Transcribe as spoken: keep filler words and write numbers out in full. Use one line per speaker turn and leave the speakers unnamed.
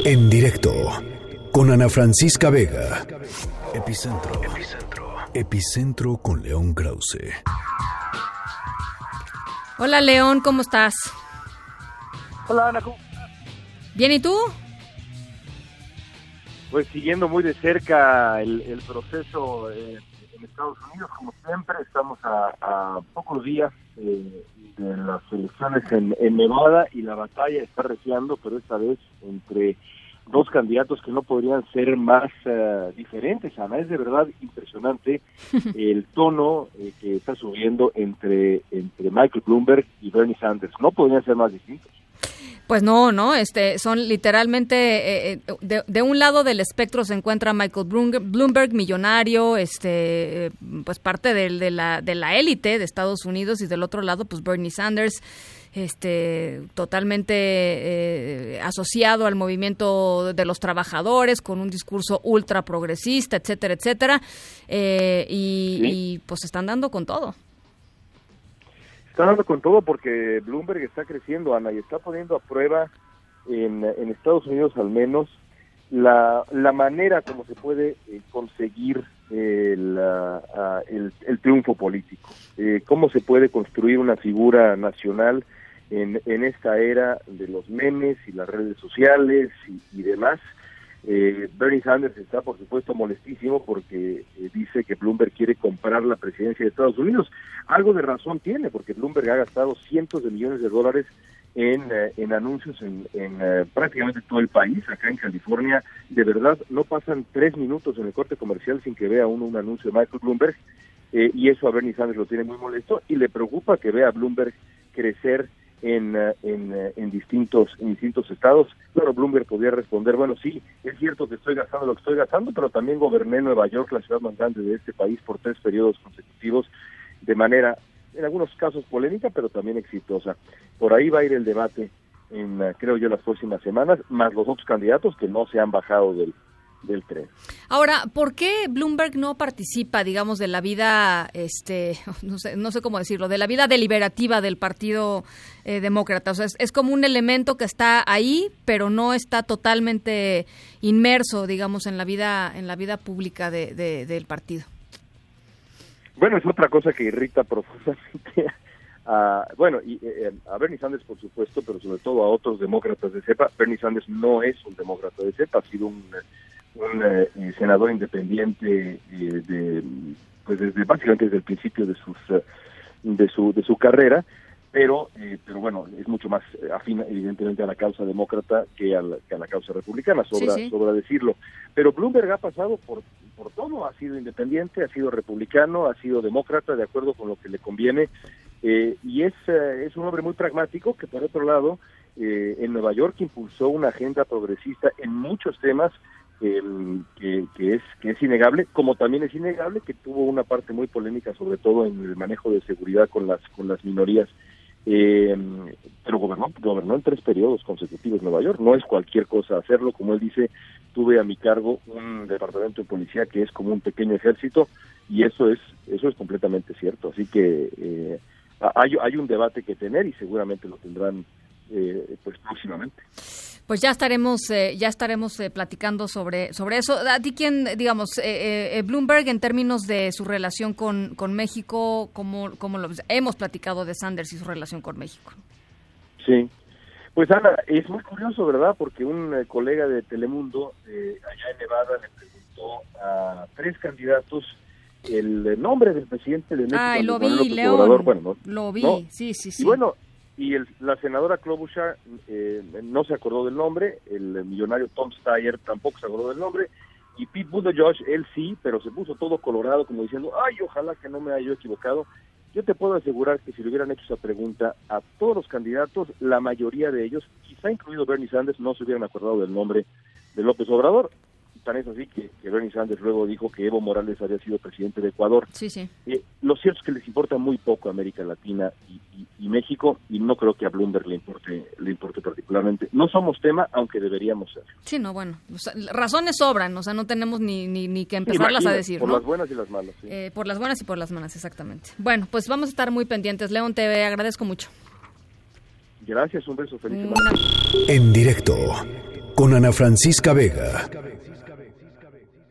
En directo con Ana Francisca Vega. Epicentro. Epicentro. Epicentro con León Krause.
Hola León, ¿cómo estás?
Hola Ana, ¿cómo?
Bien, ¿y tú?
Pues siguiendo muy de cerca el, el proceso eh, en Estados Unidos, como siempre, estamos a, a pocos días eh, de las elecciones en, en Nevada y la batalla está reciando, pero esta vez entre dos candidatos que no podrían ser más uh, diferentes. Ana, es de verdad impresionante el tono eh, que está subiendo entre, entre Michael Bloomberg y Bernie Sanders. No podrían ser más distintos.
Pues no, no, este, son literalmente, eh, de, de un lado del espectro se encuentra Michael Bloomberg, millonario, este, pues parte de, de la de la élite de Estados Unidos, y del otro lado, pues Bernie Sanders, este, totalmente eh, asociado al movimiento de los trabajadores, con un discurso ultra progresista, etcétera, etcétera, eh, y, ¿sí? y pues están dando con todo.
Está dando con todo porque Bloomberg está creciendo, Ana, y está poniendo a prueba en, en Estados Unidos al menos la, la manera como se puede eh, conseguir el, uh, el, el triunfo político, eh, cómo se puede construir una figura nacional en, en esta era de los memes y las redes sociales y, y demás. Eh, Bernie Sanders está, por supuesto, molestísimo porque eh, dice que Bloomberg quiere comprar la presidencia de Estados Unidos. Algo de razón tiene, porque Bloomberg ha gastado cientos de millones de dólares en, eh, en anuncios en, en eh, prácticamente todo el país. Acá en California, de verdad, no pasan tres minutos en el corte comercial sin que vea uno un anuncio de Michael Bloomberg, eh, y eso a Bernie Sanders lo tiene muy molesto, y le preocupa que vea a Bloomberg crecer en, en, en distintos en distintos estados. Claro, Bloomberg podría responder, bueno, sí, es cierto que estoy gastando lo que estoy gastando, pero también goberné Nueva York, la ciudad más grande de este país, por tres periodos consecutivos, de manera, en algunos casos polémica, pero también exitosa. Por ahí va a ir el debate en, creo yo, las próximas semanas, más los otros candidatos que no se han bajado del del tren.
Ahora, ¿por qué Bloomberg no participa, digamos, de la vida, este, no sé, no sé cómo decirlo, de la vida deliberativa del Partido eh, Demócrata? O sea, es, es como un elemento que está ahí, pero no está totalmente inmerso, digamos, en la vida, en la vida pública de, de, del partido.
Bueno, es otra cosa que irrita profundamente a, bueno, y eh, a Bernie Sanders, por supuesto, pero sobre todo a otros demócratas de cepa. Bernie Sanders no es un demócrata de cepa, ha sido un un eh, senador independiente eh, de pues desde básicamente desde el principio de sus uh, de su de su carrera, pero eh, pero bueno, es mucho más afín evidentemente a la causa demócrata que a la, que a la causa republicana, sobra sí, sí. sobra decirlo. Pero Bloomberg ha pasado por por todo, ha sido independiente, ha sido republicano, ha sido demócrata, de acuerdo con lo que le conviene, eh, y es uh, es un hombre muy pragmático que, por otro lado, eh, en Nueva York impulsó una agenda progresista en muchos temas. Eh, que, que es que es innegable, como también es innegable que tuvo una parte muy polémica, sobre todo en el manejo de seguridad con las con las minorías, eh, pero gobernó gobernó en tres periodos consecutivos en Nueva York. No es cualquier cosa hacerlo. Como él dice, tuve a mi cargo un departamento de policía que es como un pequeño ejército, y eso es eso es completamente cierto. Así que eh, hay hay un debate que tener, y seguramente lo tendrán eh, pues próximamente.
Pues ya estaremos, eh, ya estaremos eh, platicando sobre sobre eso. ¿A ti quién, digamos, eh, eh, Bloomberg, en términos de su relación con, con México, cómo, cómo lo hemos platicado de Sanders y su relación con México?
Sí, pues Ana, es muy curioso, ¿verdad? Porque un eh, colega de Telemundo eh, allá en Nevada le preguntó a tres candidatos el nombre del presidente de México.
Ay, lo vi, León. Bueno, no, lo vi, ¿no? sí, sí, sí.
Y bueno, y el, la senadora Klobuchar eh, no se acordó del nombre, el millonario Tom Steyer tampoco se acordó del nombre, y Pete Buttigieg, él sí, pero se puso todo colorado como diciendo, ay, ojalá que no me haya yo equivocado. Yo te puedo asegurar que si le hubieran hecho esa pregunta a todos los candidatos, la mayoría de ellos, quizá incluido Bernie Sanders, no se hubieran acordado del nombre de López Obrador. Tan es así que, que Bernie Sanders luego dijo que Evo Morales había sido presidente de Ecuador.
Sí, sí.
Eh, lo cierto es que les importa muy poco América Latina y, y, y México, y no creo que a Bloomberg le importe le importe particularmente. No somos tema, aunque deberíamos ser.
Sí, no, bueno, o sea, razones sobran, o sea, no tenemos ni ni, ni que empezarlas
Imagina,
a decir,
por
¿no?
las buenas y las malas. Sí.
Eh, por las buenas y por las malas, exactamente. Bueno, pues vamos a estar muy pendientes. León, te agradezco mucho.
Gracias, un beso, feliz
semana.
En directo con Ana Francisca Vega.